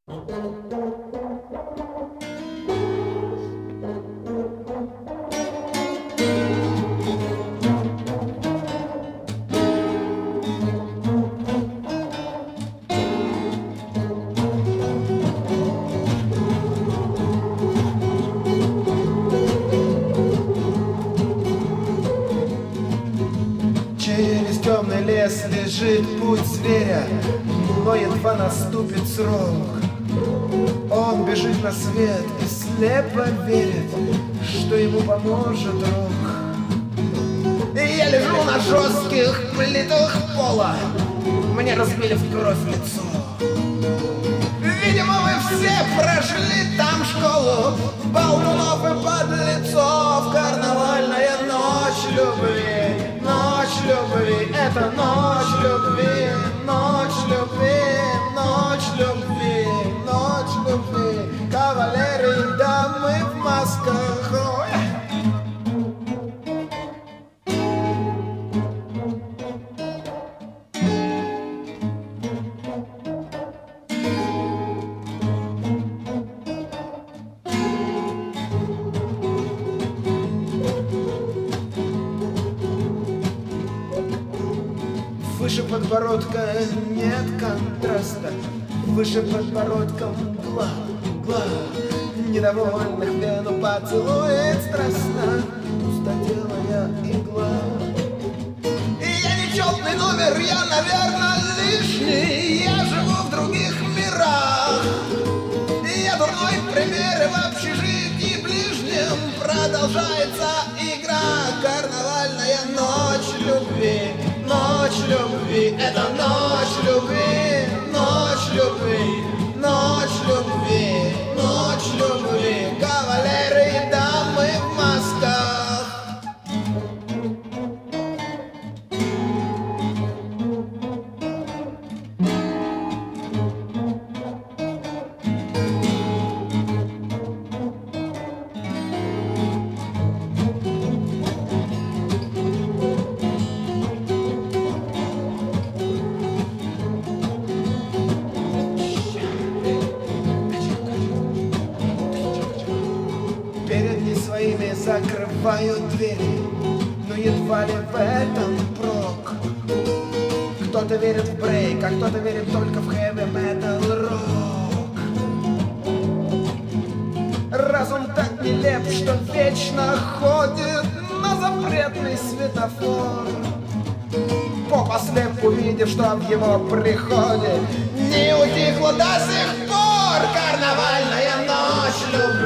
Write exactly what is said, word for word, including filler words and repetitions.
Через темный лес лежит путь зверя, но едва наступит срок. Он бежит на свет и слепо верит, что ему поможет рок. И я лежу на жестких плитах пола, мне разбили в кровь лицо. Видимо, вы все прожили там школу болтунов и подлецов. Карнавальная ночь любви, ночь любви, это ночь любви, ночь любви, ночь любви, ночь любви. Кавалеры и дамы в масках. Ой. Выше подбородка нет контраста, выше подбородка мгла, мгла. Недовольных вену поцелует страстно пустотелая игла. И я нечетный номер, я, наверное, лишний, я живу в других мирах. И я дурной пример, и в общежитии ближнем продолжается игра. Карнавальная ночь любви, ночь любви, это ночь любви, ночь любви, ночь любви, ночь любви. Кавалеры и дамы в масках. Перед своими закрывают двери, но едва ли в этом прок. Кто-то верит в брейк, а кто-то верит только в хэви-метал рок. Разум так нелеп, что вечно ходит на запретный светофор. Поп ослеп, увидев, что в его приходе не утихло до сих пор. Карнавальная ночь любви.